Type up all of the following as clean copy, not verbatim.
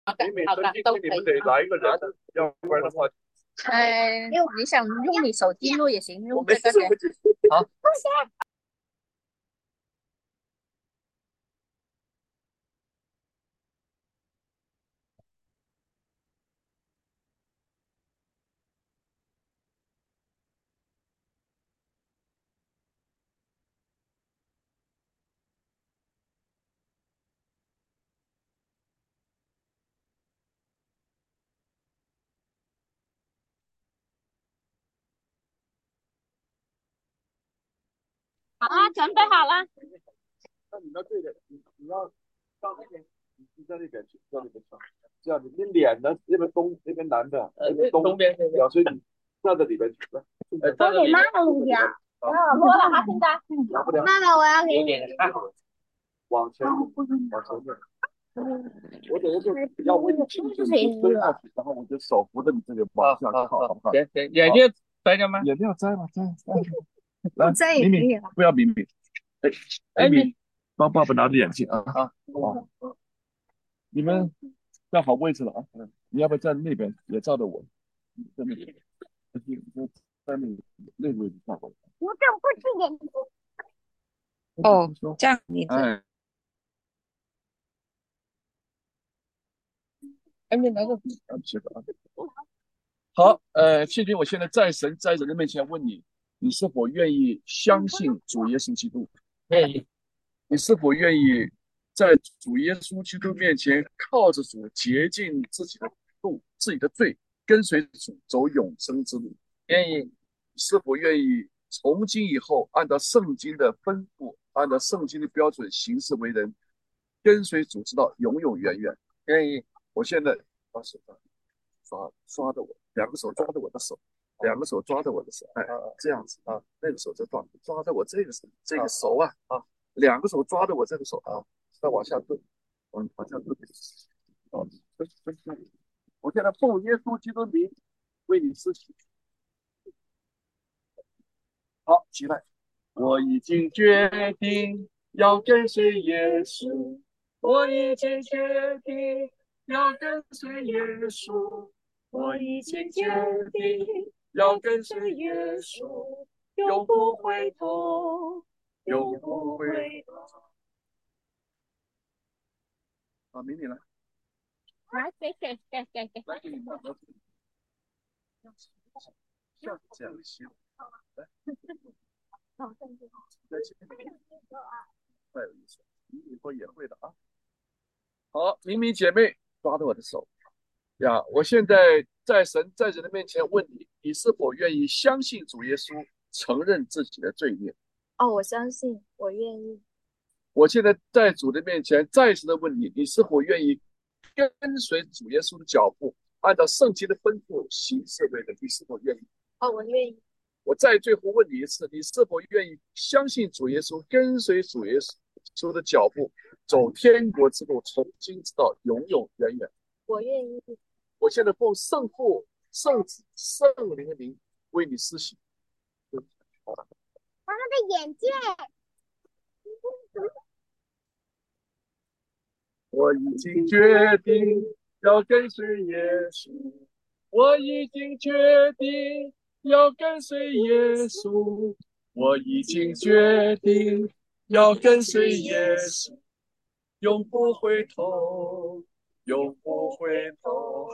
好的， 每好的，都可以。 你们得来一个人，要不然的话， 你想用你手机录也行， 我没用这个先。 手机。好， 好啊，准备好了。 那你要对的，你要到那边，你在那边去，到那边去，这样子，你脸呢，那边东，那边南的，那边东边那边，表示你站在里边去了。站在里面。 妈录下。 好， 播了哈，现在。 拿不了， 妈妈，我要给你。 往前，往前面。我等一下就要为你敬酒，你就蹲下去，然后我就手扶着你这里往下靠，好不好？行行，眼镜摘掉吗？眼镜要摘吧，摘。来， 这也敏敏， 可以了。 不要敏敏，哎哎，敏，帮爸爸拿着眼镜啊啊，好，你们站好位置了啊，你要不要站那边也照着我，在那边，在那个位置站好。 我这不是眼睛。哦，这样你这。 哎，哎，没拿着，啊，这个啊。好，倩婷，我现在在神在人的面前问你，你是否愿意相信主耶稣基督？愿意。你是否愿意在主耶稣基督面前靠着主洁净自己的路、自己的罪，跟随主走永生之路？愿意。是否愿意从今以后按照圣经的吩咐，按照圣经的标准行事为人，跟随主直到永永远远？愿意。我现在把手抓着我，两个手抓着我的手，两个手抓着我的手，哎，这样子啊，那个手再抓着我这个手啊啊，两个手抓着我这个手啊，再往下蹲，往下蹲，哦，蹲。我现在奉耶稣基督的名为你施洗，好，起来。我已经决定要跟随耶稣，我已经决定要跟随耶稣，我已经决定要跟随耶稣，永不回头，永不回头。啊，美女来， 来，给。 来给你摸摸，像这样行，来， 好，正确。 在前面，太有意思了，你以后也会的啊。好，明明姐妹抓着我的手。呀，我现在在神在人的面前问你，你是否愿意相信主耶稣，承认自己的罪孽？ 哦，我相信，我愿意。 我现在在主的面前再次的问你，你是否愿意跟随主耶稣的脚步，按照圣经的吩咐行事为人？你是否愿意？ 哦，我愿意。 我再最后问你一次，你是否愿意相信主耶稣，跟随主耶稣的脚步，走天国之路，从今直到永永远远？ 我愿意。 我现在奉圣父、圣子、圣灵的名为你施洗。 妈妈的眼镜。 我已经决定要跟随耶稣，我已经决定要跟随耶稣，我已经决定要跟随耶稣，永不回头，永不回头。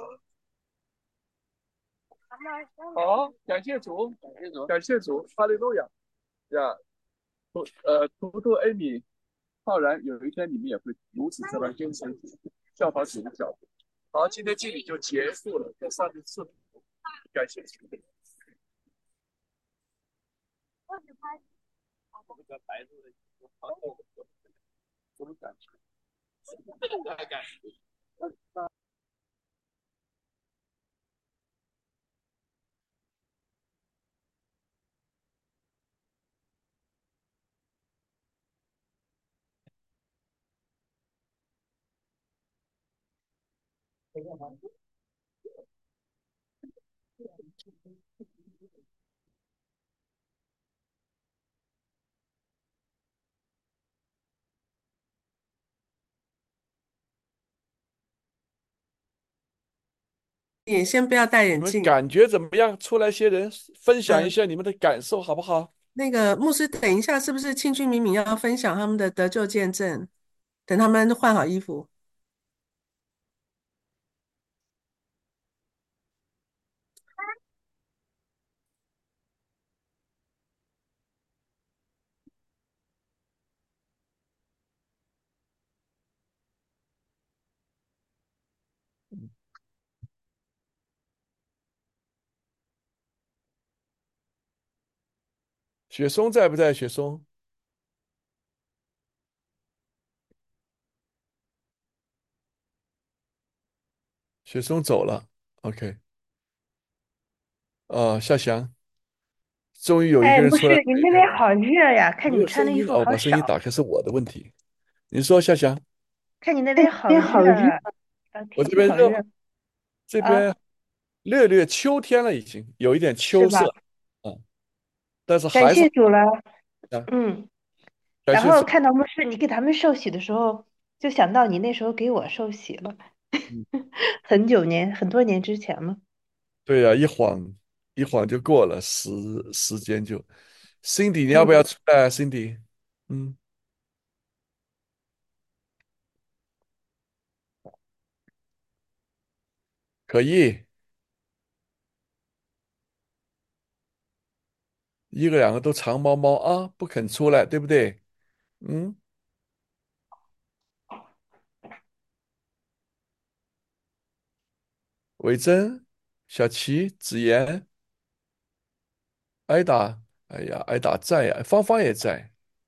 好，感谢主，感谢主，感谢主，哈利路亚呀！图图、艾米、浩然，有一天你们也会如此这般跟随主，效法主的脚步。好，今天敬礼就结束了，在上帝赐福，感谢主。这个白鹿的好什么感觉？大概。 你先不要戴你们眼镜。 感觉怎么样？出来些人分享一嗯， 下你们的感受，好不好？ 那个牧师，等一下，是不是庆祝敏敏要分享他们的得救见证？等他们换好衣服。 雪松在不在？雪松，雪松走了。OK，夏翔，终于有一哎， 个人出来。 不是，你那边好热呀！看没你有声音哦，我穿的衣服好把声音少， 打开是我的问题。你说夏翔， 看你那边好热， 我天这边热吗？ 气好热啊， 这边略略秋天了，已经有一点秋色。 是吧？ 嗯，但是感还是谢主了， 啊， 嗯。然后感谢主。 看到牧师，你给他们受洗的时候，就想到你那时候给我受洗了， 嗯， 很多年之前了。 对呀、一晃就过了，时间就。Cindy，你要不要嗯， 出来？Cindy，嗯，可以，一个两个都长毛毛啊，不肯出来，对不对？嗯，伟珍、小琪、子妍、艾达，哎呀，艾达在呀，芳芳也在，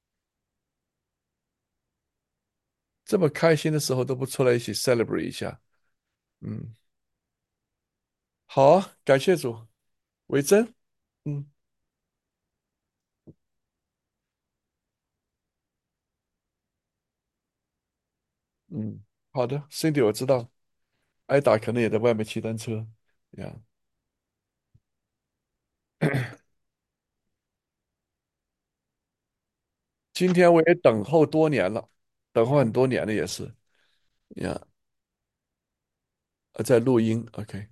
这么开心的时候都不出来一起 celebrate 一下。嗯，好啊，感谢主，伟珍，嗯嗯，好的，Cindy 我知道，艾达可能也在外面骑单车呀。今天我也等候多年了，等候很多年了也是呀，在录音，OK。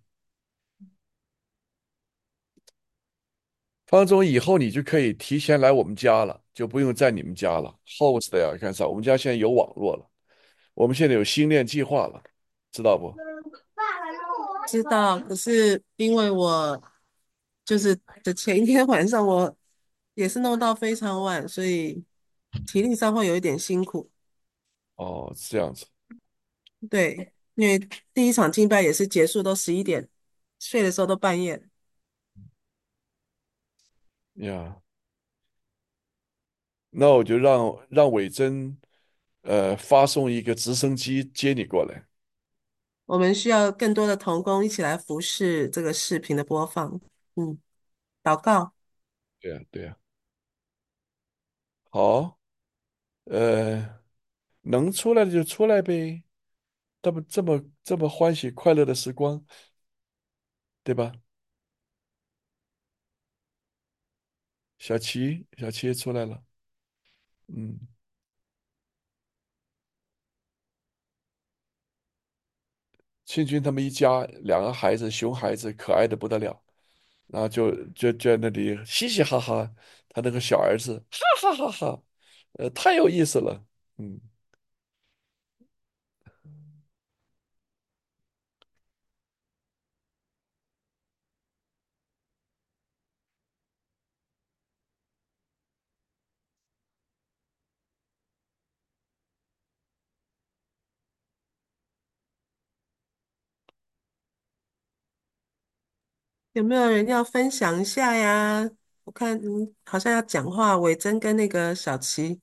方总，以后你就可以提前来我们家了，就不用在你们家了。host 的呀，干啥？我们家现在有网络了，我们现在有星链计划了，知道不？ 知道，可是因为我就是的前一天晚上我也是弄到非常晚，所以体力上会有一点辛苦。 哦，是这样子对，因为第一场敬拜也是结束都11点，睡的时候都半夜。 呀。那我就让伟珍，发送一个直升机接你过来。 我们需要更多的同工一起来服侍这个视频的播放。嗯，祷告。 对呀，对呀。好，能出来的就出来呗，这么欢喜快乐的时光，对吧？小琪也出来了，嗯，庆军他们一家两个孩子，熊孩子，可爱的不得了，然后就在那里嘻嘻哈哈，他那个小儿子哈哈哈哈，太有意思了，嗯， 有没有人要分享一下呀？我看好像要讲话，伟珍跟那个小琪。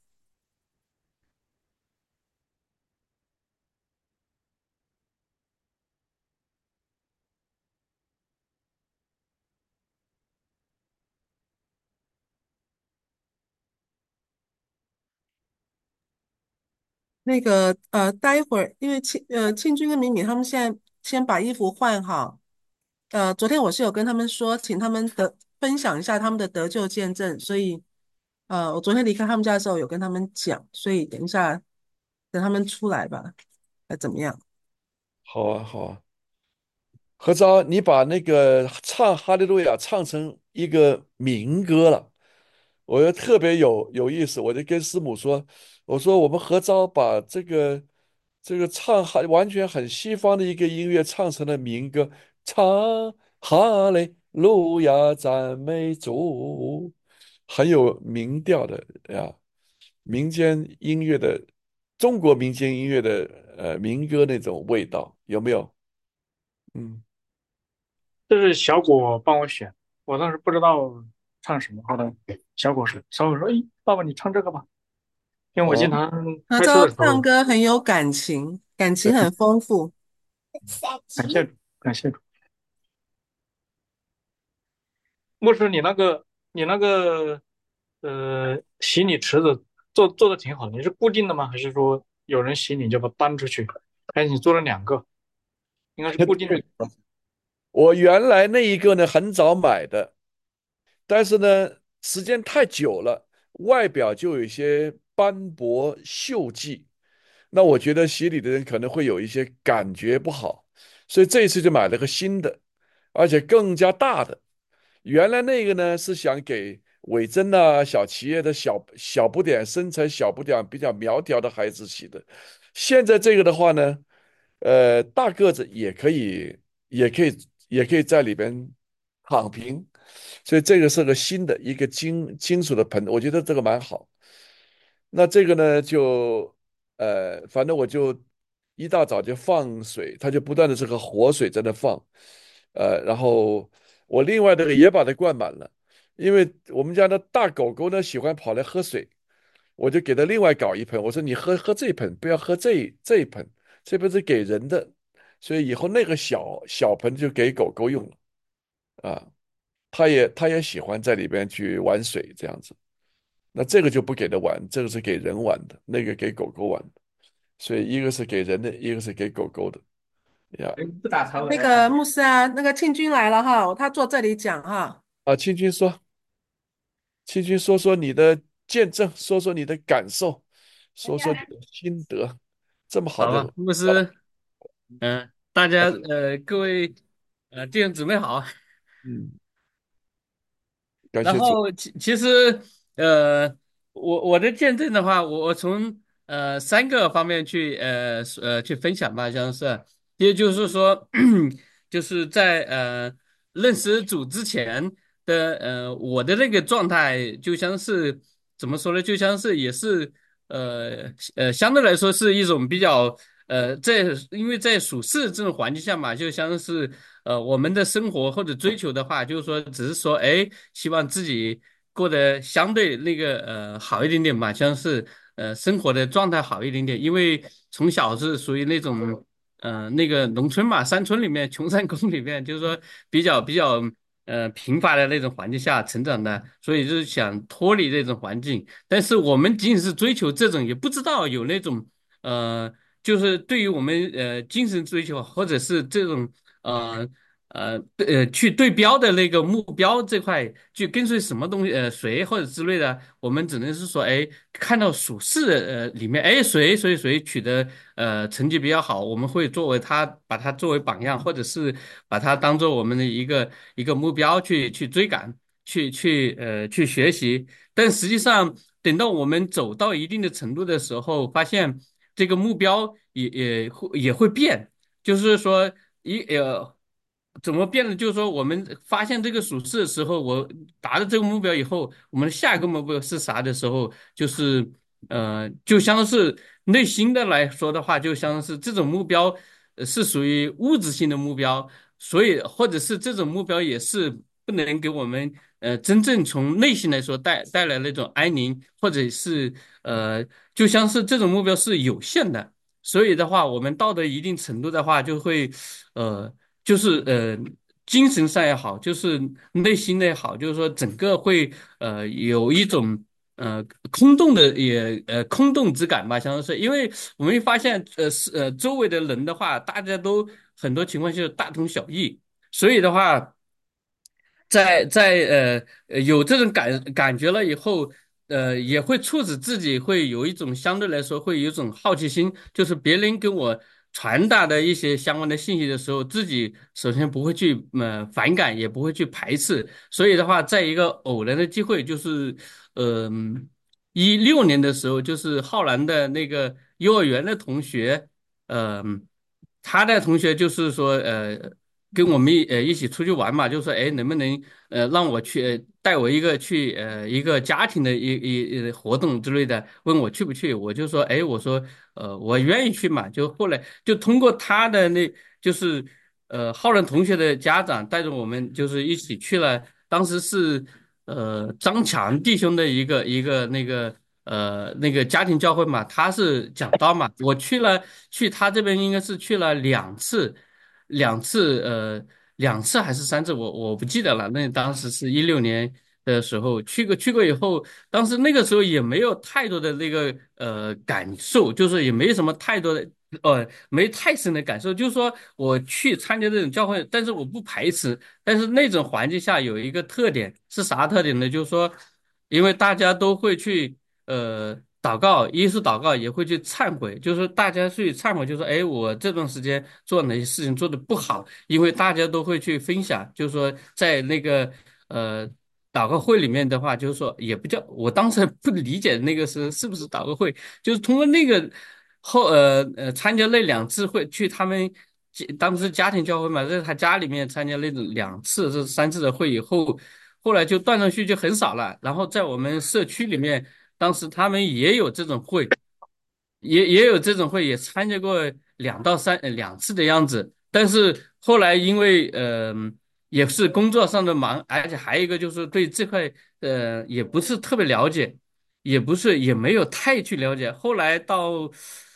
那个待会儿因为庆军跟敏敏他们现在先把衣服换好。昨天我是有跟他们说，请他们分享一下他们的得救见证，所以我昨天离开他们家的时候有跟他们讲，所以等一下等他们出来吧，怎么样？ 好啊好啊， 何昭，你把那个唱哈利路亚唱成一个民歌了，我就特别有意思，我就跟师母说，我说我们何昭把这个唱完全很西方的一个音乐唱成了民歌，唱哈利路亚赞美主，很有民调的呀，民间音乐的中国民间音乐的民歌那种味道，有没有？嗯。 这是小果帮我选，我当时不知道唱什么，后来小果说：“哎，爸爸你唱这个吧。”因为我经哦， 常开何昭车的时候， 唱歌很有感情，感情对， 很丰富。 感谢主，感谢主。牧师，你那个洗礼池子做的挺好的，你是固定的吗？还是说有人洗你就把它搬出去？还是你做了两个？应该是固定的。 对，我原来那一个呢很早买的，但是呢时间太久了，外表就有一些斑驳锈迹，那我觉得洗礼的人可能会有一些感觉不好，所以这一次就买了个新的，而且更加大的。原来那个呢是想给伟珍呐、小企业的小不点、身材小不点、比较苗条的孩子洗的。现在这个的话呢，大个子也可以，也可以，也可以在里边躺平。所以这个是个新的一个金属的盆，我觉得这个蛮好。那这个呢，反正我就一大早就放水，它就不断的这个活水在那放，然后我另外这个也把它灌满了，因为我们家的大狗狗呢喜欢跑来喝水，我就给它另外搞一盆，我说你喝这一盆，不要喝这一盆，这盆是给人的，所以以后那个小盆就给狗狗用了啊，它也喜欢在里边去玩水这样子。那这个就不给它玩，这个是给人玩的，那个给狗狗玩的，所以一个是给人的，一个是给狗狗的呀。 那个牧师啊，那个庆军来了哈，他坐这里讲哈。 啊，青军说说你的见证，说说你的感受，说说你的心得，这么好的， 好吧，牧师，大家各位弟兄姊妹好。 嗯，感谢主。 然后其实呃，我的见证的话，我从三个方面去分享吧，像是也就是说，就是在认识主之前的我的那个状态，就像是怎么说呢？就像是也是相对来说是一种比较因为在属世这种环境下嘛，就像是我们的生活或者追求的话，就是说只是说哎，希望自己过得相对那个好一点点嘛，像是生活的状态好一点点，因为从小是属于那种那个农村嘛，山村里面穷山沟里面，就是说比较贫乏的那种环境下成长的，所以就是想脱离这种环境。但是我们仅仅是追求这种，也不知道有那种呃，就是对于我们精神追求，或者是这种呃去对标的那个目标这块，去跟随什么东西谁或者之类的，我们只能是说，哎，看到属世的里面，哎，谁取得成绩比较好，我们会作为他把他作为榜样，或者是把它当做我们的一个目标去追赶，去学习。但实际上，等到我们走到一定的程度的时候，发现这个目标也会变，就是说怎么变呢？就是说，我们发现这个属事的时候，我达到这个目标以后，我们的下一个目标是啥的时候，就是就像是内心的来说的话，就像是这种目标是属于物质性的目标，所以或者是这种目标也是不能给我们真正从内心来说带来那种安宁，或者是呃就像是这种目标是有限的，所以的话，我们到了一定程度的话，就会呃就是精神上也好，就是内心的也好，就是说整个会有一种。空洞的空洞之感吧，像是因为我们会发现，周围的人的话，大家都很多情况就是大同小异，所以的话，在有这种感觉了以后，也会促使自己会有一种相对来说会有一种好奇心，就是别人跟我传达的一些相关的信息的时候，自己首先不会去反感，也不会去排斥。所以的话，在一个偶然的机会，就是16年的时候，就是浩然的那个幼儿园的同学，嗯、他的同学就是说跟我们一起出去玩嘛，就说哎能不能让我去带我一个去一个家庭的活动之类的，问我去不去，我就说哎我说我愿意去嘛，就后来就通过他的就是浩然同学的家长带着我们就是一起去了，当时是张强弟兄的一个那个家庭教会嘛，他是讲道嘛，我去了，去他这边应该是去了2次，两次2次还是3次，我不记得了。那当时是16年的时候去过以后，当时那个时候也没有太多的那个感受，就是也没什么太多的没太深的感受，就是说我去参加这种教会，但是我不排斥，但是那种环境下有一个特点是啥特点呢？就是说，因为大家都会去祷告，一是祷告，也会去忏悔，就是大家去忏悔，就是说，哎，我这段时间做哪些事情做的不好，因为大家都会去分享，就是说在那个呃祷告会里面的话，就是说也不叫，我当时不理解那个是不是祷告会，就是通过那个参加那2次会，去他们当时家庭教会嘛，在他家里面参加那种2次这3次的会以后，后来就断断续续就很少了。然后在我们社区里面，当时他们也有这种会，也有这种会，也参加过2次的样子。但是后来因为也是工作上的忙，而且还有一个就是对这块也不是特别了解，也没有太去了解。后来到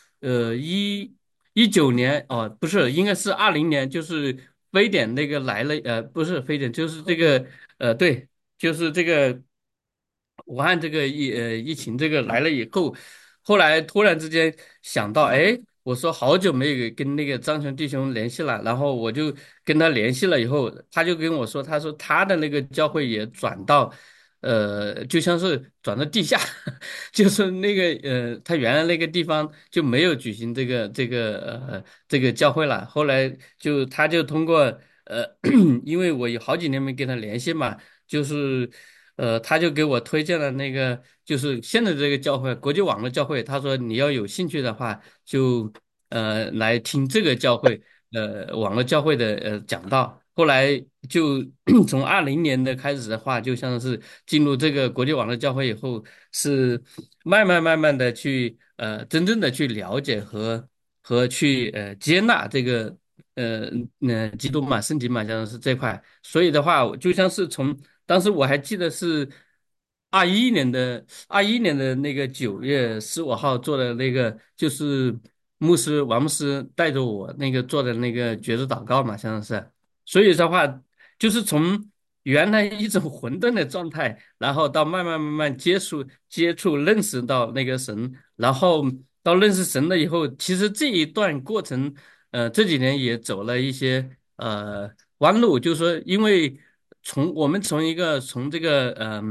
19年哦，不是，应该是20年，就是非典那个来了，不是非典，就是这个对，就是这个武汉这个疫情这个来了以后，后来突然之间想到，哎，我说好久没有跟那个张全弟兄联系了，然后我就跟他联系了以后，他就跟我说，他说他的那个教会也转到。就像是转到地下，就是那个他原来那个地方就没有举行这个教会了。后来他就通过因为我有好几年没跟他联系嘛，就是他就给我推荐了那个就是现在这个教会国际网络教会，他说你要有兴趣的话，就来听这个教会网络教会的讲道。后来就从20年的开始的话，就像是进入这个国际网络教会以后，是慢慢的去真正的去了解和去接纳这个基督嘛圣经嘛，像是这块。所以的话，就像是从当时我还记得是21年的那个9月15号做的那个，就是王牧师带着我那个做的那个觉知祷告嘛，像是。所以的话，就是从原来一种混沌的状态，然后到慢慢接触认识到那个神，然后到认识神了以后，其实这一段过程，这几年也走了一些弯路，就是说，因为我们从这个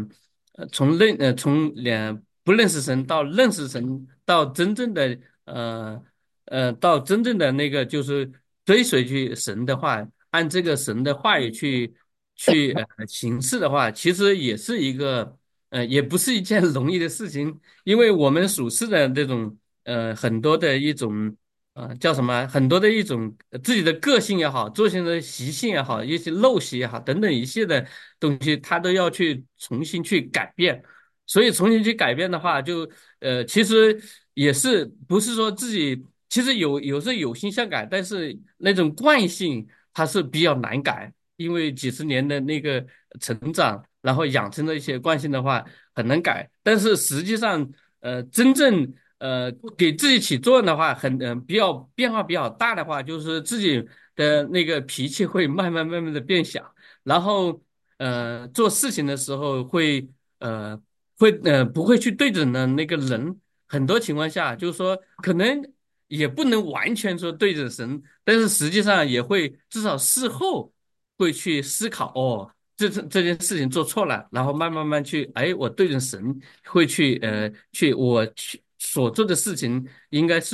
从不认识神到认识神，到真正的到真正的那个就是追随去神的话，按这个神的话语去行事的话，其实也是一个也不是一件容易的事情，因为我们属世的这种很多的一种叫什么，很多的一种自己的个性也好，做性的习性也好，一些陋习也好，等等一切的东西，他都要去重新去改变。所以重新去改变的话，就其实也是不是说自己其实有时候有心想改，但是那种惯性它是比较难改，因为几十年的那个成长，然后养成的一些惯性的话很难改。但是实际上，真正给自己起作用的话，比较变化比较大的话，就是自己的那个脾气会慢慢的变小，然后做事情的时候呃不会去对准的那个人，很多情况下就是说可能也不能完全说对准神，但是实际上也会至少事后会去思考哦。这件事情做错了，然后慢慢去，哎，我对准神会去我去所做的事情应该是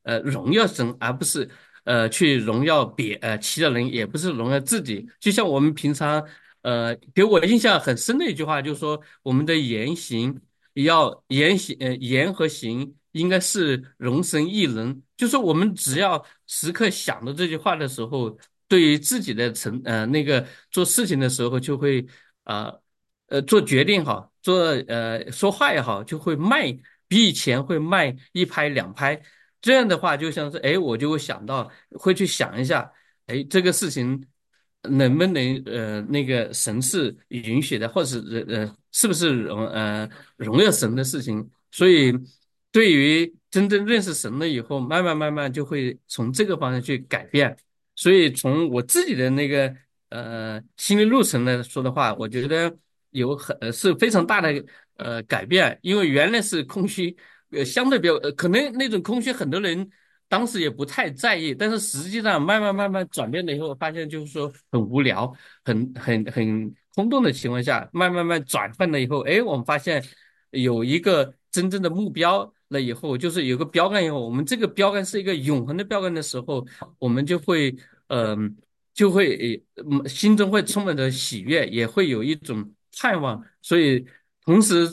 荣耀神，而不是去荣耀其他人，也不是荣耀自己。就像我们平常给我印象很深的一句话，就是说我们的言行要言和行应该是容神一人，就是我们只要时刻想着这句话的时候，对于自己的那个做事情的时候就会啊。做决定好，说话也好，就会比以前会慢一拍两拍。这样的话，就像是我就会想到，会去想一下，这个事情能不能那个神是允许的，或者是是不是荣耀神的事情。所以，对于真正认识神了以后，慢慢就会从这个方向去改变。所以从我自己的那个心理路程来说的话，我觉得是非常大的改变，因为原来是空虚，相对比较可能那种空虚很多人当时也不太在意，但是实际上慢慢转变了以后，发现就是说很无聊、很空洞的情况下，慢慢转换了以后，我们发现有一个真正的目标了以后，就是有个标杆以后，我们这个标杆是一个永恒的标杆的时候，我们嗯、就会心中会充满着喜悦，也会有一种盼望，所以同时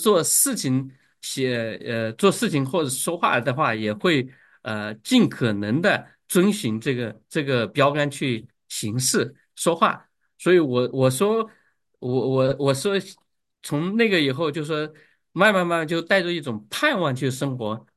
做事情或者说话的话，也会尽可能的遵循这个标杆去行事说话。所以我说我说从那个以后就说慢慢就带着一种盼望去生活，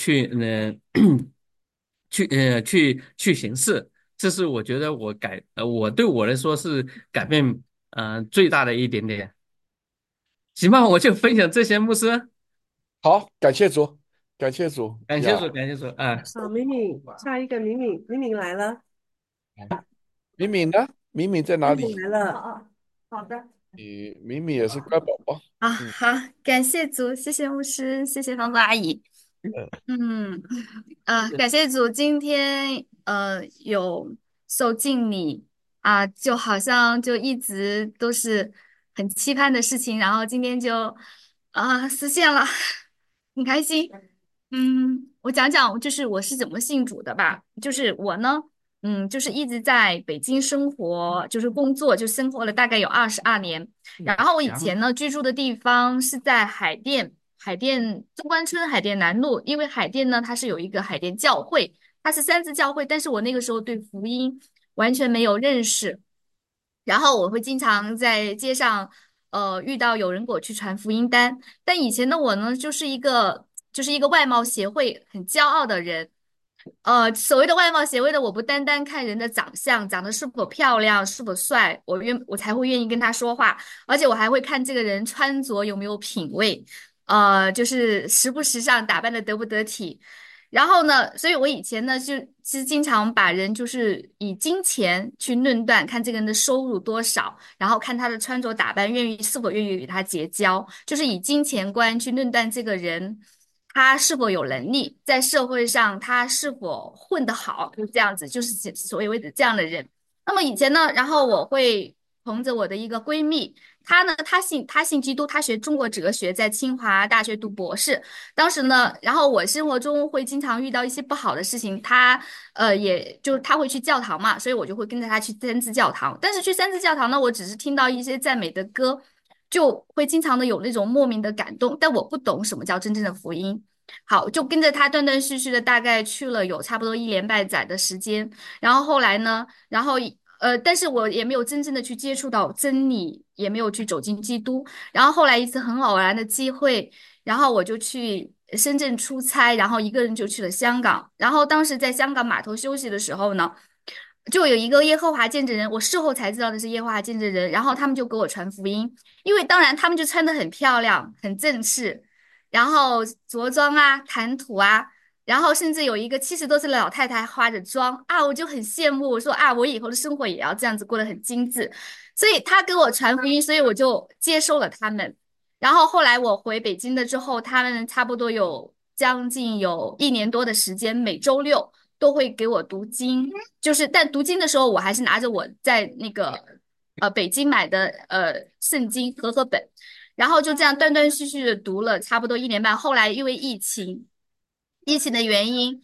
去行事。这是我觉得我对我来说是改变最大的一点点。行吧，我就分享这些，牧师。 好，感谢主，感谢主呀。 感谢主，感谢主啊。 好，敏敏，下一个敏敏来了， 敏敏呢？敏敏在哪敏敏里？ 来了。 好的。 敏敏也是乖宝宝。 啊， 嗯好，感谢主，谢谢牧师，谢谢方子阿姨。嗯，感谢主，今天有受敬礼啊，就好像就一直都是很期盼的事情，然后今天就实现了，很开心。我讲讲就是我是怎么信主的吧，就是我呢。就是一直在北京生活，就是工作，就生活了大概有22年。然后我以前呢居住的地方是在海淀中关村海淀南路，因为海淀呢它是有一个海淀教会，它是三自教会，但是我那个时候对福音完全没有认识，然后我会经常在街上遇到有人给我去传福音单，但以前的我呢就是一个外貌协会很骄傲的人。所谓的外貌协会的，我不单单看人的长相，长得是否漂亮、是否帅，我才会愿意跟他说话，而且我还会看这个人穿着有没有品味，就是时不时尚，打扮的得不得体。然后呢，所以我以前呢，其实经常把人就是以金钱去论断，看这个人的收入多少，然后看他的穿着打扮，是否愿意与他结交，就是以金钱观去论断这个人。他是否有能力，在社会上他是否混得好，就是这样子，就是所谓的这样的人。那么以前呢，然后我会同着我的一个闺蜜，她呢，她信基督，她学中国哲学，在清华大学读博士。当时呢，然后我生活中会经常遇到一些不好的事情，她也就是她会去教堂嘛，所以我就会跟着她去三自教堂。但是去三自教堂呢，我只是听到一些赞美的歌。就会经常的有那种莫名的感动，但我不懂什么叫真正的福音。好，就跟着他断断续续的，大概去了有差不多1年半载的时间。然后后来呢，但是我也没有真正的去接触到真理，也没有去走进基督。然后后来一次很偶然的机会，然后我就去深圳出差，然后一个人就去了香港。然后当时在香港码头休息的时候呢。就有一个耶和华见证人，我事后才知道的是耶和华见证人，然后他们就给我传福音，因为当然他们就穿得很漂亮、很正式，然后着装啊、谈吐啊，然后甚至有一个70多岁的老太太化着妆啊，我就很羡慕，我说啊，我以后的生活也要这样子过得很精致，所以他给我传福音，所以我就接受了他们。然后后来我回北京了之后，他们差不多将近有1年多的时间，每周六都会给我读经，就是但读经的时候，我还是拿着我在那个北京买的圣经和本，然后就这样断断续续的读了差不多1年半。后来因为疫情的原因，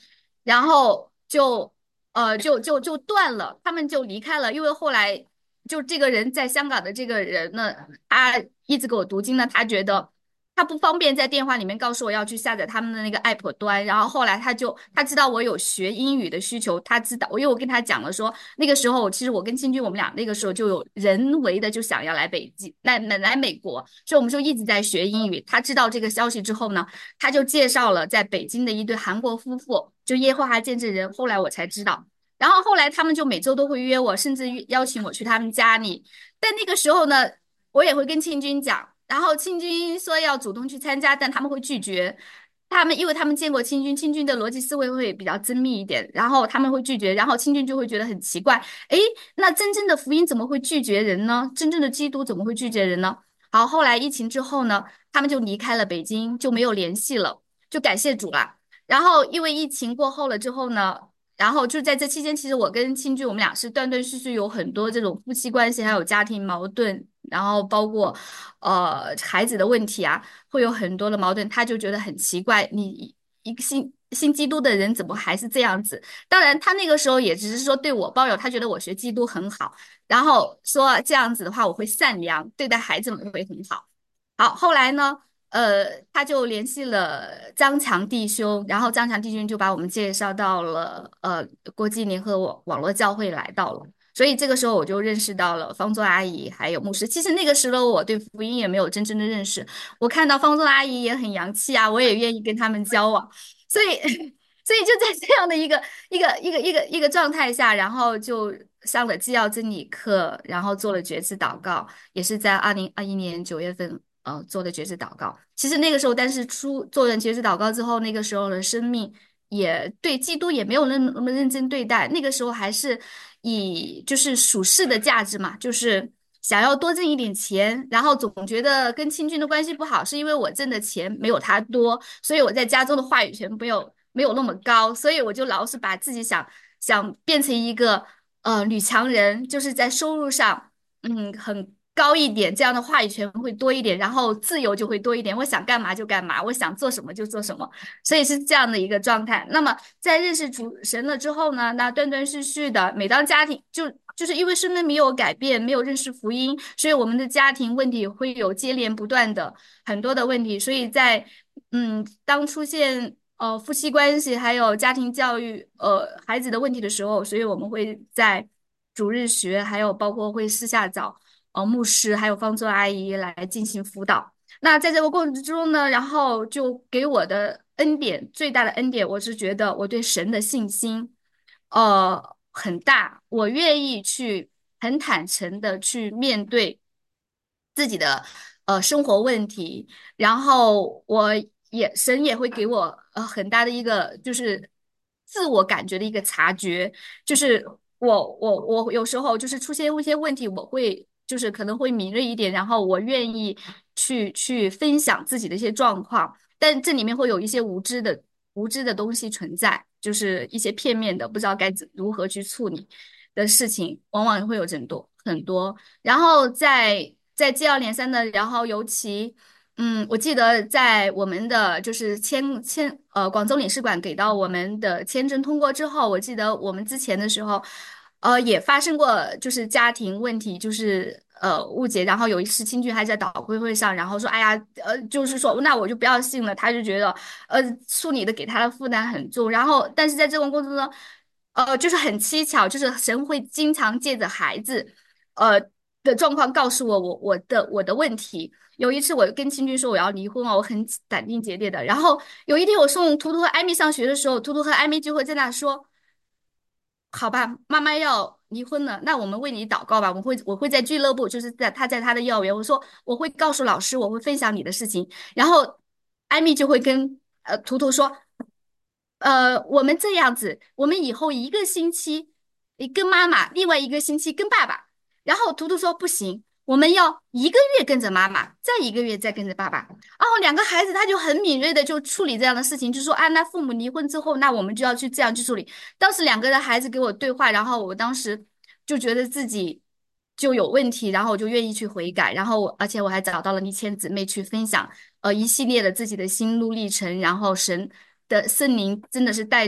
然后就断了，他们就离开了，因为后来就这个人在香港的这个人呢，他一直给我读经呢，他觉得。他不方便在电话里面告诉我要去下载他们的那个 app 端，然后后来他知道我有学英语的需求，他知道因为我跟他讲了说，那个时候其实我跟清军我们俩那个时候就有人为的就想要来北京来美国，所以我们就一直在学英语。他知道这个消息之后呢，他就介绍了在北京的一对韩国夫妇，就耶和华见证人，后来我才知道。然后后来他们就每周都会约我，甚至邀请我去他们家里。但那个时候呢，我也会跟庆军讲，然后庆军说要主动去参加，但他们会拒绝。因为他们见过清军，清军的逻辑思维会比较缜密一点，然后他们会拒绝，然后清军就会觉得很奇怪，诶，那真正的福音怎么会拒绝人呢？真正的基督怎么会拒绝人呢？好，后来疫情之后呢，他们就离开了北京，就没有联系了，就感谢主了。然后因为疫情过后了之后呢，然后就在这期间，其实我跟清军我们俩是断断续续有很多这种夫妻关系，还有家庭矛盾，然后包括孩子的问题啊，会有很多的矛盾。他就觉得很奇怪，你一个信基督的人怎么还是这样子？当然，他那个时候也只是说对我抱有他觉得我学基督很好，然后说这样子的话我会善良，对待孩子们会很好。好，后来呢，他就联系了张强弟兄，然后张强弟兄就把我们介绍到了国际联合网络教会来到了，所以这个时候我就认识到了方舟阿姨还有牧师。其实那个时候我对福音也没有真正的认识，我看到方舟阿姨也很洋气啊，我也愿意跟他们交往，所以所以就在这样的一个状态下，然后就上了纪要真理课，然后做了决志祷告，也是在2021年9月份。做的决志祷告，其实那个时候，但是做完决志祷告之后，那个时候的生命也对基督也没有那么认真对待，那个时候还是以就是属世的价值嘛，就是想要多挣一点钱，然后总觉得跟清军的关系不好，是因为我挣的钱没有他多，所以我在家中的话语权没有那么高，所以我就老是把自己想变成一个女强人，就是在收入上很高一点，这样的话语权会多一点，然后自由就会多一点，我想干嘛就干嘛，我想做什么就做什么，所以是这样的一个状态。那么在认识主神了之后呢，那断断续续的，每当家庭就是因为身边没有改变，没有认识福音，所以我们的家庭问题会有接连不断的很多的问题。所以在当出现夫妻关系还有家庭教育孩子的问题的时候，所以我们会在主日学，还有包括会私下找牧师还有方舟阿姨来进行辅导。那在这个过程之中呢，然后就给我的恩典最大的恩典，我是觉得我对神的信心。很大，我愿意去很坦诚的去面对自己的生活问题，然后神也会给我很大的一个就是自我感觉的一个察觉，就是我有时候就是出现一些问题，我会就是可能会敏锐一点，然后我愿意去分享自己的一些状况。但这里面会有一些无知的东西存在，就是一些片面的，不知道如何去处理的事情，往往会有很多很多。然后在接二连三的，然后尤其我记得在我们的就是广州领事馆给到我们的签证通过之后，我记得我们之前的时候。也发生过就是家庭问题，就是误解，然后有一次亲戚还在祷会上，然后说，哎呀，就是说那我就不要信了，他就觉得处理的给他的负担很重，然后但是在这种过程中，就是很蹊跷，就是神会经常借着孩子，呃的状况告诉我的问题。有一次我跟亲戚说我要离婚哦，我很斩钉截铁的。然后有一天我送图图和艾米上学的时候，图图和艾米就会在那说。好吧，妈妈要离婚了，那我们为你祷告吧。我会在俱乐部，就是在他的幼儿园，我说我会告诉老师，我会分享你的事情。然后艾米就会跟图图说，我们这样子，我们以后一个星期你跟妈妈，另外一个星期跟爸爸。然后图图说不行，我们要一个月跟着妈妈，再一个月再跟着爸爸。然后两个孩子他就很敏锐的就处理这样的事情，就说啊，那父母离婚之后，那我们就要去这样去处理。当时两个的孩子给我对话，然后我当时就觉得自己就有问题，然后我就愿意去悔改，然后而且我还找到了一千姊妹去分享，一系列的自己的心路历程，然后神的圣灵真的是带着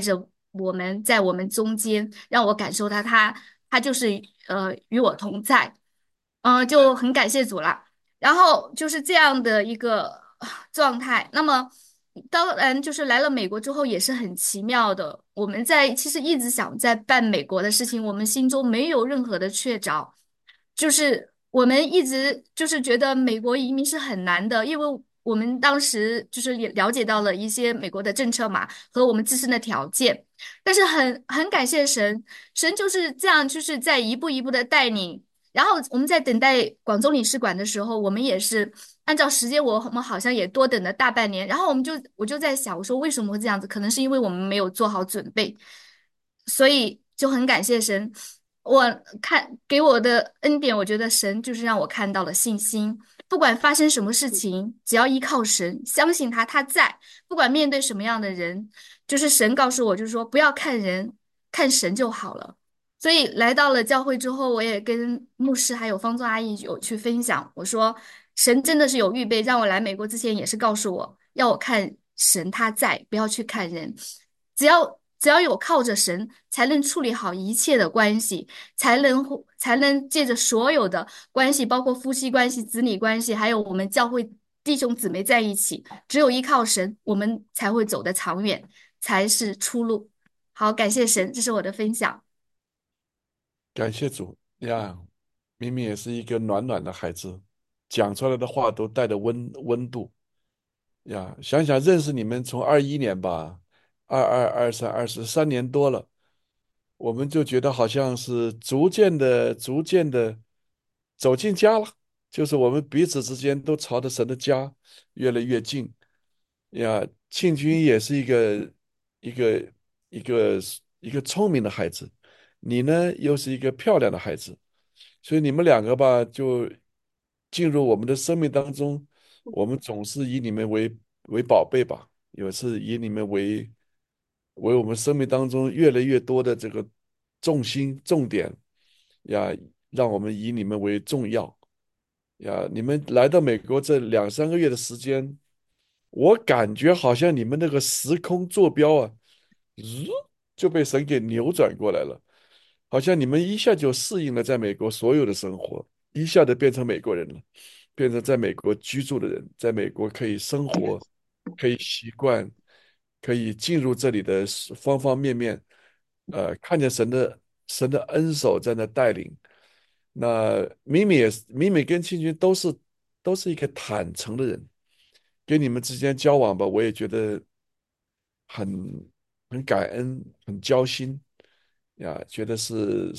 在我们中间，让我感受到他就是与我同在，就很感谢主啦。然后就是这样的一个状态。那么，当然就是来了美国之后也是很奇妙的。我们其实一直想在办美国的事情，我们心中没有任何的确凿，就是我们一直就是觉得美国移民是很难的，因为我们当时就是也了解到了一些美国的政策嘛，和我们自身的条件。但是很感谢神，神就是这样，就是在一步一步的带领。然后我们在等待广州领事馆的时候，我们也是按照时间，我们好像也多等了大半年。然后我就在想，我说为什么会这样子？可能是因为我们没有做好准备，所以就很感谢神。我给我的恩典，我觉得神就是让我看到了信心。不管发生什么事情，只要依靠神，相信他，他在。不管面对什么样的人，就是神告诉我，就是说不要看人，看神就好了。所以来到了教会之后，我也跟牧师还有方宗阿姨有去分享，我说神真的是有预备，让我来美国之前也是告诉我要我看神他在，不要去看人，只要有靠着神，才能处理好一切的关系，才能借着所有的关系，包括夫妻关系、子女关系，还有我们教会弟兄姊妹在一起，只有依靠神，我们才会走得长远，才是出路。好，感谢神，这是我的分享。 感谢主呀，明明也是一个暖暖的孩子，讲出来的话都带着温度呀。想想认识你们从21年吧，22、23、23年多了，我们就觉得好像是逐渐的走进家了，就是我们彼此之间都朝着神的家越来越近呀。庆军也是一个一个一个聪明的孩子，你呢又是一个漂亮的孩子，所以你们两个吧就进入我们的生命当中，我们总是以你们为宝贝吧，也是以你们为我们生命当中越来越多的这个重心重点呀，让我们以你们为重要呀。你们来到美国这2、3个月的时间，我感觉好像你们那个时空坐标啊，咦，就被神给扭转过来了，好像你们一下就适应了在美国所有的生活，一下子变成美国人了，变成在美国居住的人，在美国可以生活，可以习惯，可以进入这里的方方面面，看见神的恩手在那带领。那米米跟青青都是一个坦诚的人，跟你们之间交往吧，我也觉得很很感恩，很交心呀，觉得是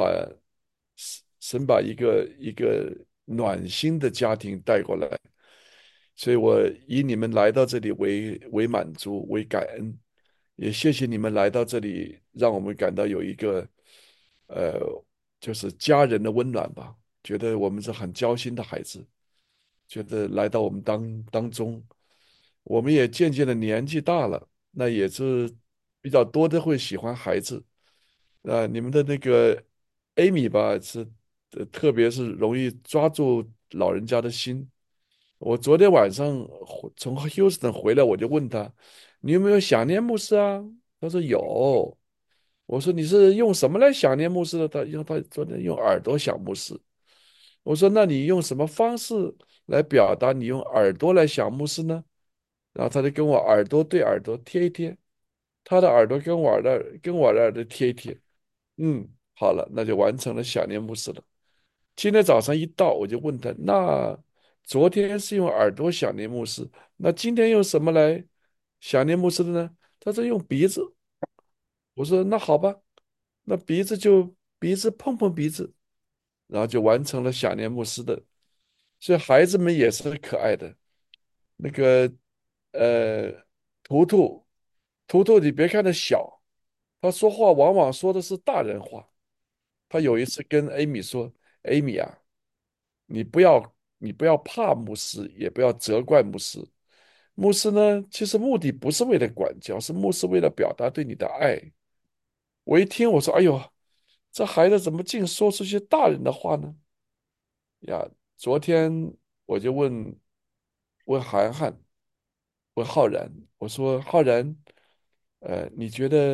神把一个暖心的家庭带过来，所以我以你们来到这里为满足，为感恩，也谢谢你们来到这里，让我们感到有一个呃，就是家人的温暖吧，觉得我们是很交心的孩子。觉得来到我们当中，我们也渐渐的年纪大了，那也是比较多的会喜欢孩子。你们的那个 Amy 吧，特别是容易抓住老人家的心。我昨天晚上从休斯顿回来，我就问他，你有没有想念牧师啊？他说有。我说你是用什么来想念牧师的？他昨天用耳朵想牧师。我说那你用什么方式来表达你用耳朵来想牧师呢？然后他就跟我耳朵对耳朵贴一贴，他的耳朵跟我的耳朵贴一贴。好了，那就完成了想念牧师了。今天早上一到，我就问他，那昨天是用耳朵想念牧师，那今天用什么来想念牧师的呢？他说用鼻子。我说那好吧，那鼻子碰碰鼻子，然后就完成了想念牧师的。所以孩子们也是可爱的。那个呃，图图图图，你别看他小，他说话往往说的是大人话。他有一次跟艾米说：“艾米啊，你不要怕牧师，也不要责怪牧师。牧师呢，其实目的不是为了管教，是牧师为了表达对你的爱。”我一听，我说：“哎呦，这孩子怎么净说出些大人的话呢？”呀，昨天我就问涵涵，问浩然，我说浩然，你觉得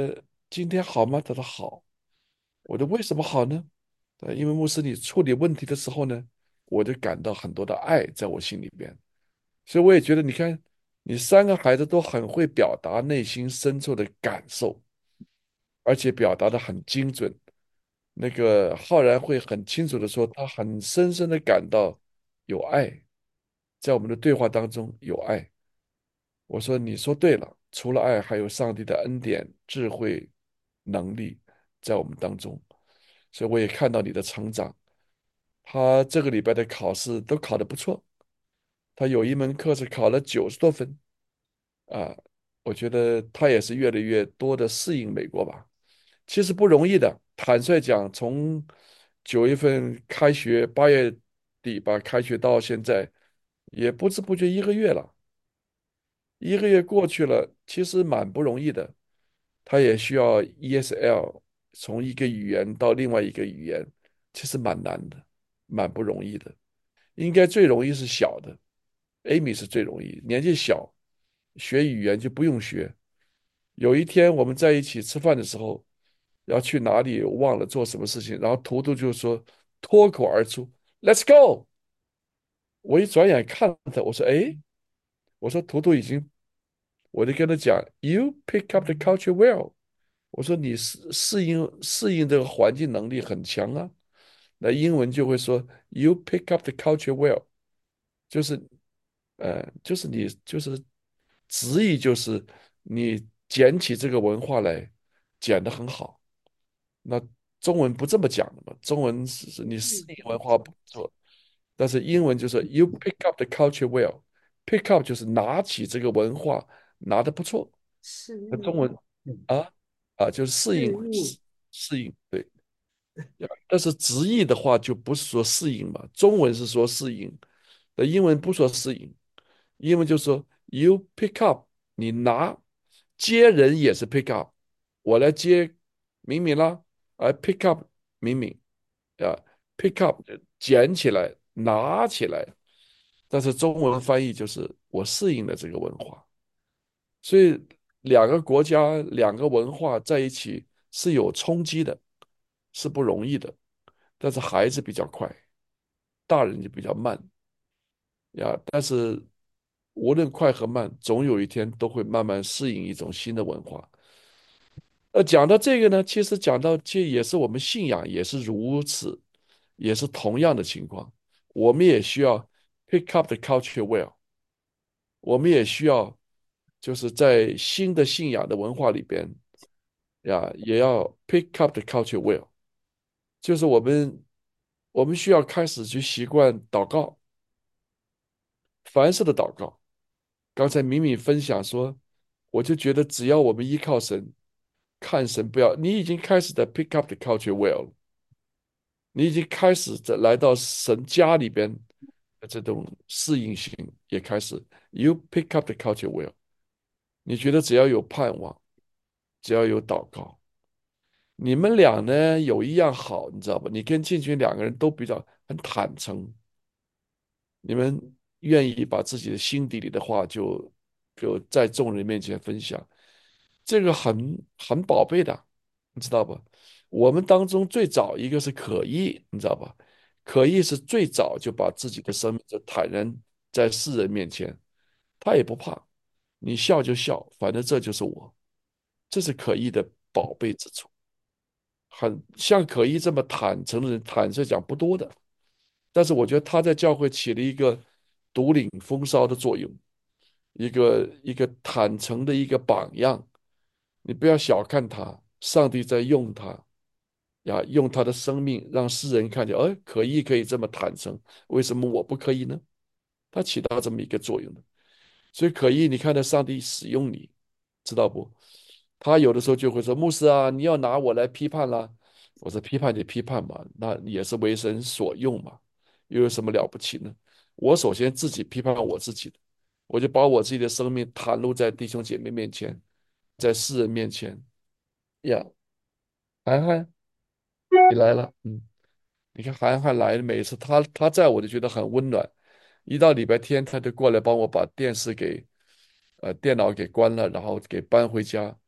今天好吗？他说好。我说为什么好呢？因为牧师你处理问题的时候呢，我就感到很多的爱在我心里边，所以我也觉得，你看你3个孩子都很会表达内心深处的感受，而且表达的很精准。那个浩然会很清楚的说，他很深深的感到有爱，在我们的对话当中有爱。我说你说对了，除了爱，还有上帝的恩典、智慧、能力在我们当中。所以我也看到你的成长。他这个礼拜的考试都考得不错，他有一门课是考了90多分啊。我觉得他也是越来越多的适应美国吧。其实不容易的，坦率讲，从9月份开学，8月底吧开学到现在，也不知不觉1个月了。1个月过去了，其实蛮不容易的。他也需要 ESL，从一个语言到另外一个语言，其实蛮难的，蛮不容易的。应该最容易是小的，Amy 是最容易，年纪小，学语言就不用学。有一天我们在一起吃饭的时候，要去哪里忘了做什么事情，然后图图就说脱口而出 "Let's go"。我一转眼看他，我说：“哎，我说图图已经，我就跟他讲，You pick up the culture well。我说你适应这个环境能力很强啊。那英文就会说 You pick up the culture well，就是就是你就是直译就是你捡起这个文化来，捡得很好。那中文不这么讲的嘛，中文是你适应文化不错，但是英文就是 You pick up the culture well，pick up 就是拿起这个文化拿得不错。那中文啊就是适应对。但是直译的话就不是说适应嘛，中文是说适应，那英文不说适应，英文就说 you pick up，你拿，接人也是 pick up，我来接敏敏啦，pick up 敏敏啊，pick up 捡起来，拿起来，但是中文翻译就是我适应了这个文化。所以2个国家、2个文化在一起是有冲击的，是不容易的。但是孩子比较快，大人就比较慢呀。但是无论快和慢，总有一天都会慢慢适应一种新的文化。讲到这个呢，其实讲到这也是我们信仰也是如此，也是同样的情况。我们也需要 pick up the culture well，我们也需要就是在新的信仰的文化里边也要 pick up the culture well，就是我们需要开始去习惯祷告，凡事的祷告。刚才敏敏分享说，我就觉得只要我们依靠神，看神不要，你已经开始在 pick up the culture well 了，你已经开始在来到神家里边的这种适应性也开始，you pick up the culture well。你觉得只要有盼望，只要有祷告，你们俩呢有一样好，你知道吧？你跟进群2个人都比较很坦诚，你们愿意把自己的心底里的话就在众人面前分享，这个很宝贝的，你知道吧？我们当中最早一个是可意，你知道吧？可意是最早就把自己的生命就坦然在世人面前，他也不怕，你笑就笑，反正这就是我，这是可意的宝贝之处。很像可意这么坦诚的人，坦率讲不多的。但是我觉得他在教会起了一个独领风骚的作用，一个坦诚的一个榜样。你不要小看他，上帝在用他用他的生命让世人看见，可以这么坦诚，为什么我不可以呢？他起到这么一个作用的。所以可以，你看到上帝使用你，知道不？他有的时候就会说：“牧师啊，你要拿我来批判啦。”我说：“批判就批判嘛，那也是为神所用嘛，又有什么了不起呢？我首先自己批判我自己的，我就把我自己的生命袒露在弟兄姐妹面前，在世人面前呀。涵涵，你来了，你看涵涵来了，每次他在我就觉得很温暖，一到礼拜天他就过来帮我把电脑给关了，然后给搬回家，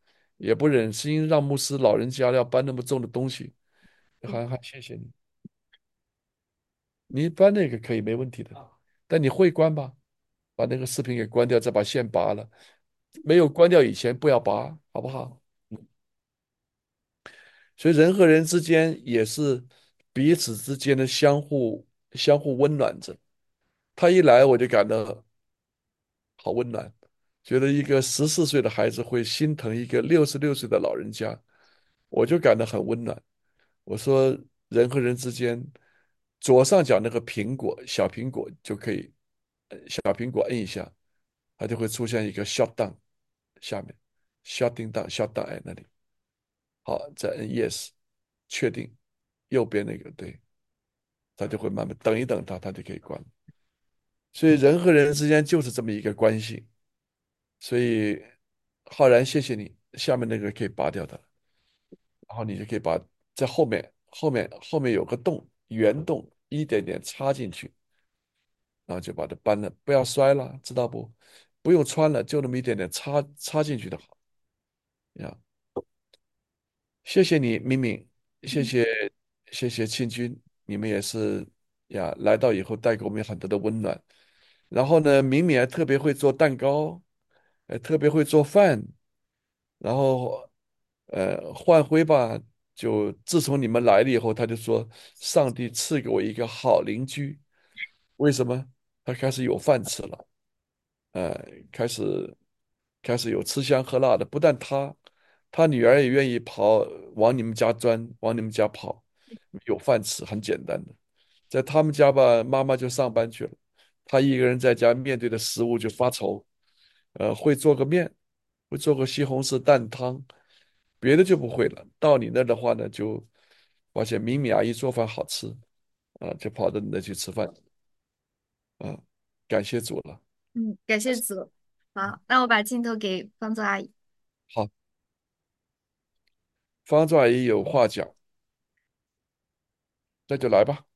也不忍心让牧师老人家要搬那么重的东西，还谢谢你，你搬那个可以没问题的，但你会关吧？把那个视频给关掉，再把线拔了。没有关掉以前不要拔，好不好？所以人和人之间也是彼此之间的相互温暖着。他一来我就感到好温暖，觉得一个14岁的孩子会心疼一个66岁的老人家，我就感到很温暖。我说人和人之间，左上角那个苹果小苹果就可以，小苹果摁一下，它就会出现一个 shutdown，下面 shutting down shutdown 哎那里，好再摁 yes，确定右边那个对，它就会慢慢等一等它就可以关了。所以人和人之间就是这么一个关系。所以浩然，谢谢你，下面那个可以拔掉的，然后你就可以把在后面有个洞，圆洞，一点点插进去，然后就把它搬了，不要摔了，知道不？不用穿了，就那么一点点插进去的好呀。谢谢你，敏敏，谢谢谢谢庆军，你们也是呀，来到以后带给我们很多的温暖。然后呢，敏敏还特别会做蛋糕，特别会做饭，然后焕辉吧，就自从你们来了以后，他就说上帝赐给我一个好邻居，为什么？他开始有饭吃了。呃，开始开始有吃香喝辣的，不但他女儿也愿意往你们家钻，往你们家跑，有饭吃，很简单的。在他们家吧，妈妈就上班去了，他一个人在家面对的食物就发愁，会做个面，会做个西红柿蛋汤，别的就不会了。到你那儿的话呢，就发现米米阿姨做饭好吃，就跑到你那去吃饭，啊，感谢主了。 嗯，感谢组。好，那我把镜头给方座阿姨。 好，方丈阿姨有话讲，那就来吧。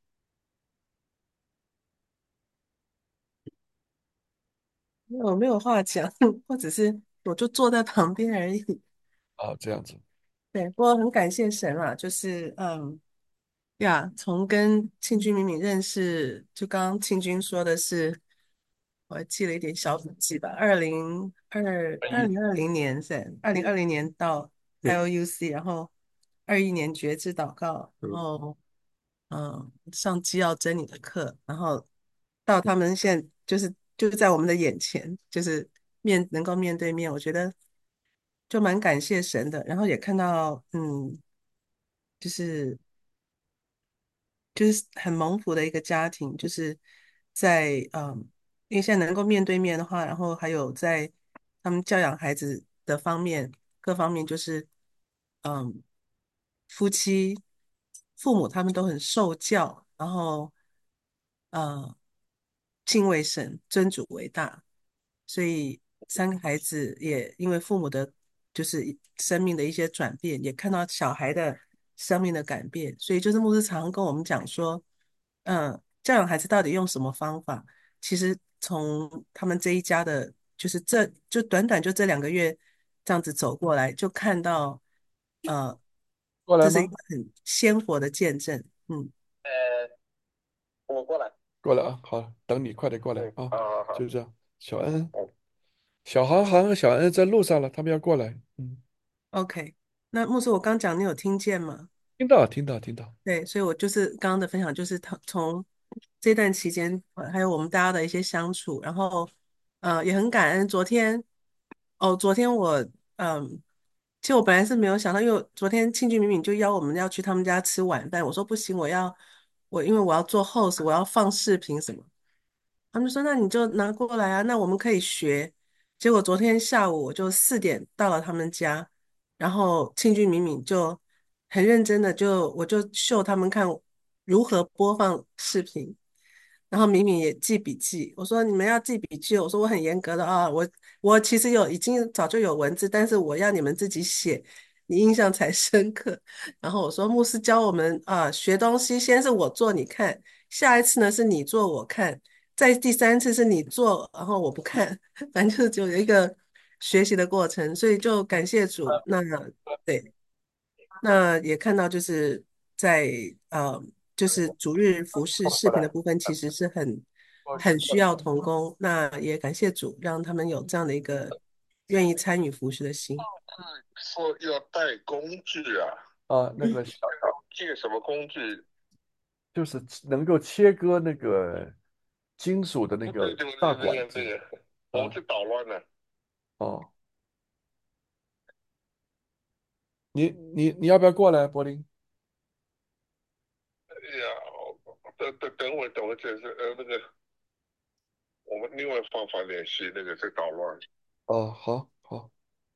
我没有话讲，或者是我就坐在旁边而已。 这样子。 对，不过很感谢神啊，就是呀，从跟庆军敏敏认识，就刚刚庆军说的是，我还记了一点小笔记吧。2020年是2020年到 IOUC，然后21年觉知祷告，然后上基要真理的课，然后到他们现在就在我们的眼前，就是能够面对面，我觉得就蛮感谢神的。然后也看到就是很蒙福的一个家庭，就是在因为现在能够面对面的话，然后还有在他们教养孩子的方面，各方面就是嗯，夫妻、父母他们都很受教，然后呃敬畏神，尊主为大，所以3个孩子也因为父母的，就是生命的一些转变，也看到小孩的生命的改变，所以就是牧师常跟我们讲说，教养孩子到底用什么方法？其实从他们这一家的，就是就短短就这2个月这样子走过来，就看到，呃，这是一过来吗？ 个很鲜活的见证。嗯过来啊，好，等你，快点过来啊，就这样。小恩、小航航和小恩在路上了，他们要过来。 ，OK，那牧师，我刚讲，你有听见吗？ 听到，听到，听到。 对，所以我就是刚刚的分享，就是他从这段期间，还有我们大家的一些相处，然后也很感恩。昨天嗯，其实我本来是没有想到，因为昨天庆剧敏敏就邀我们要去他们家吃晚饭，我说不行，因为我要做 host，我要放视频什么。他们就说那你就拿过来啊，那我们可以学。结果昨天下午我就4点到了他们家，然后庆剧敏敏就很认真的我就秀他们看如何播放视频，然后敏敏也记笔记。我说你们要记笔记，我说我很严格的啊，我其实已经早就有文字，但是我要你们自己写，你印象才深刻。然后我说牧师教我们学东西，先是我做你看，下一次呢是你做我看，再第3次是你做，然后我不看，反正就是有一个学习的过程，所以就感谢主。那对，那也看到就是在就是主日服饰视频的部分，其实是很需要童工。那也感谢主，让他们有这样的一个愿意参与服饰的心。 说要带工具啊，那个借什么工具？就是能够切割那个金属的那个大管子。我是捣乱了。哦，你要不要过来，柏林？哎呀，等会就是那个我们另外方法联系那个在捣乱。哦，好好，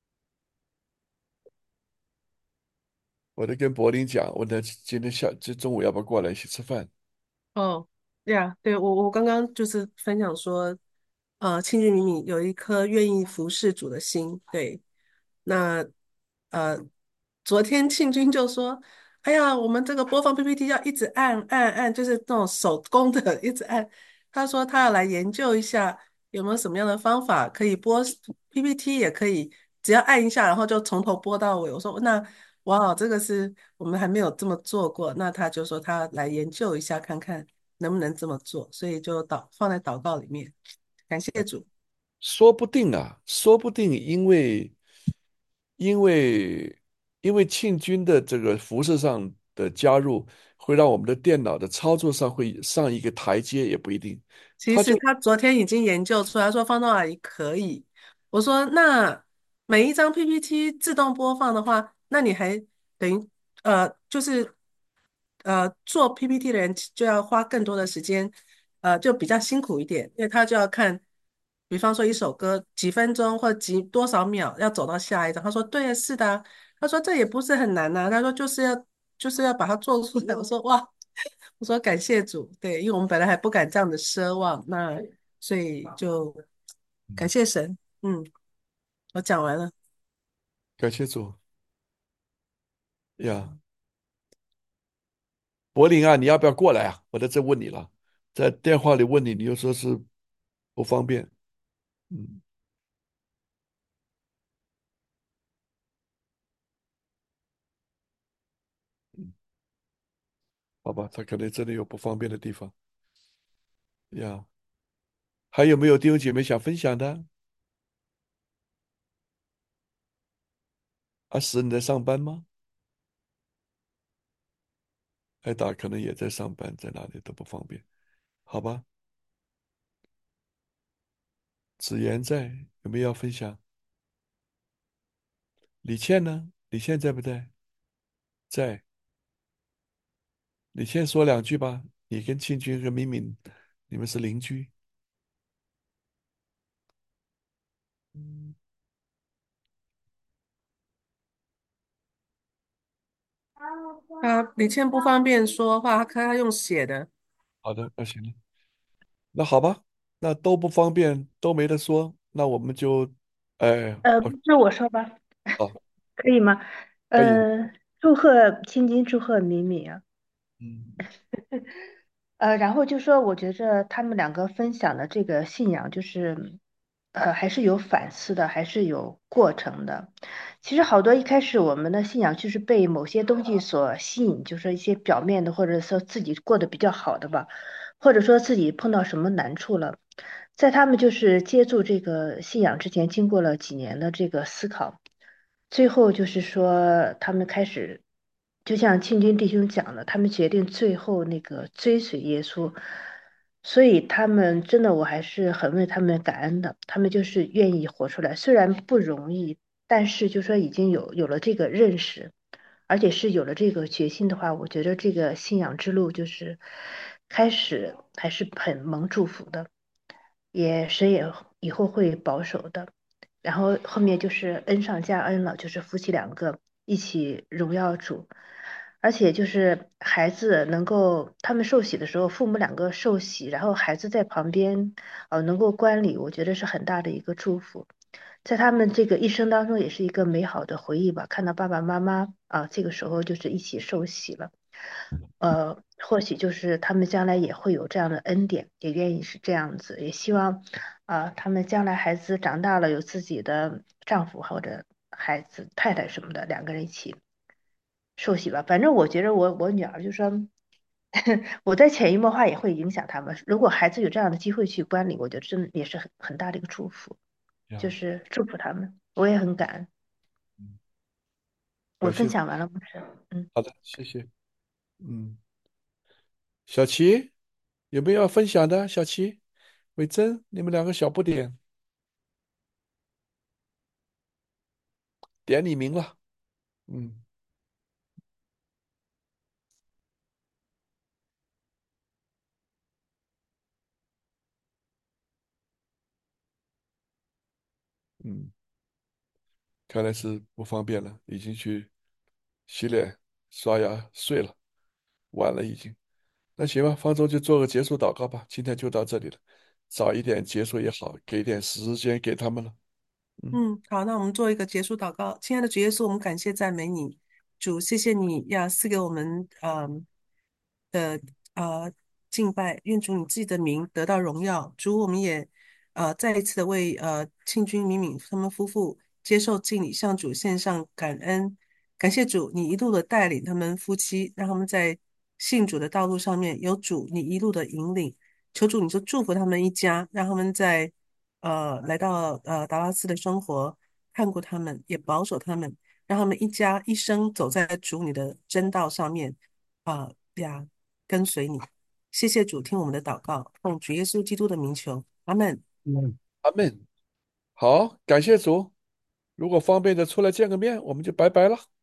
我得跟柏林讲，问他今天这中午要不要过来一起吃饭？ 哦，对呀，对，我刚刚就是分享说，庆祝米米有一颗愿意服侍主的心。对，那呃，昨天庆君就说，哎呀，我们这个播放 PPT 要一直按按按，就是那种手工的一直按。他说他要来研究一下有没有什么样的方法可以播 PPT，也可以只要按一下，然后就从头播到尾。我说那哇，这个是我们还没有这么做过。那他就说他来研究一下，看看能不能这么做，所以就放在祷告里面，感谢主。 说不定啊，说不定因为因为庆军的这个服饰上的加入，会让我们的电脑的操作上会上一个台阶，也不一定。他就其实他昨天已经研究出来，说方东阿姨可以。我说那每一张 PPT 自动播放的话，那你还等于就是做 PPT 的人就要花更多的时间，就比较辛苦一点，因为他就要看，比方说一首歌几分钟或多少秒要走到下一张。他说对，是的啊。他说这也不是很难呐、他说就是要把它做出来。我说哇。我说感谢主。对，因为我们本来还不敢这样的奢望，那所以就感谢神。嗯，我讲完了。 感谢主呀，柏林啊，你要不要过来啊？我在这问你了，在电话里问你，你又说是不方便。嗯嗯，好吧，他可能真的有不方便的地方呀。还有没有弟兄姐妹想分享的？阿石，你在上班吗？艾达可能也在上班，在哪里都不方便，好吧？子言在，有没有要分享？李倩呢？李倩在不在？在。李倩说两句吧。你跟庆军和敏敏，你们是邻居。 李倩不方便说话，他用写的。 好的，那行了。那好吧，那都不方便，都没得说，那我们就，哎， 那我说吧， 好， 可以吗？ 可以。 祝贺青金，祝贺敏敏啊。 嗯然后就说，我觉着他们两个分享的这个信仰，就是，还是有反思的，还是有过程的。其实好多一开始我们的信仰就是被某些东西所吸引，就是一些表面的，或者说自己过得比较好的吧，或者说自己碰到什么难处了，在他们就是接触这个信仰之前，经过了几年的这个思考。最后就是说，他们开始，就像庆军弟兄讲的，他们决定最后那个追随耶稣，所以他们真的，我还是很为他们感恩的。他们就是愿意活出来，虽然不容易，但是就说已经有了这个认识，而且是有了这个决心的话，我觉得这个信仰之路就是开始还是很蒙祝福的。也神也以后会保守的。然后后面就是恩上加恩了，就是夫妻两个一起荣耀主，而且就是孩子能够他们受洗的时候，父母两个受洗，然后孩子在旁边能够观礼，我觉得是很大的一个祝福，在他们这个一生当中也是一个美好的回忆吧。看到爸爸妈妈这个时候就是一起受洗了。 或许就是他们将来也会有这样的恩典，也愿意是这样子，也希望他们将来孩子长大了有自己的丈夫或者孩子、太太什么的，两个人一起受洗吧。反正我觉得我女儿就说，我在潜移默化也会影响他们。如果孩子有这样的机会去观礼，我觉得真的也是很大的一个祝福，就呀， 是祝福他们。我也很感恩。 嗯， 我感谢。 分享完了，牧师。嗯。 好的，谢谢。嗯，小齐有没有要分享的？小齐、伟珍，你们两个小不点你名了。嗯嗯，看来是不方便了，已经去洗脸、刷牙、睡了，晚了已经。那行吧，方舟就做个结束祷告吧，今天就到这里了，早一点结束也好，给点时间给他们了。嗯嗯，好，那我们做一个结束祷告。亲爱的主耶稣，我们感谢赞美你，主，谢谢你呀，赐给我们的敬拜，愿主你自己的名得到荣耀。主，我们也再一次的为庆军敏敏他们夫妇接受敬礼，向主献上感恩，感谢主你一路的带领他们夫妻，让他们在信主的道路上面有主你一路的引领。求主你就祝福他们一家，让他们在来到达拉斯的生活，看顾他们，也保守他们，让他们一家一生走在主你的真道上面，呀，跟随你。谢谢主，听我们的祷告，奉主耶稣基督的名求，阿门。 嗯， 阿门。好，感谢主。如果方便的出来见个面，我们就拜拜了。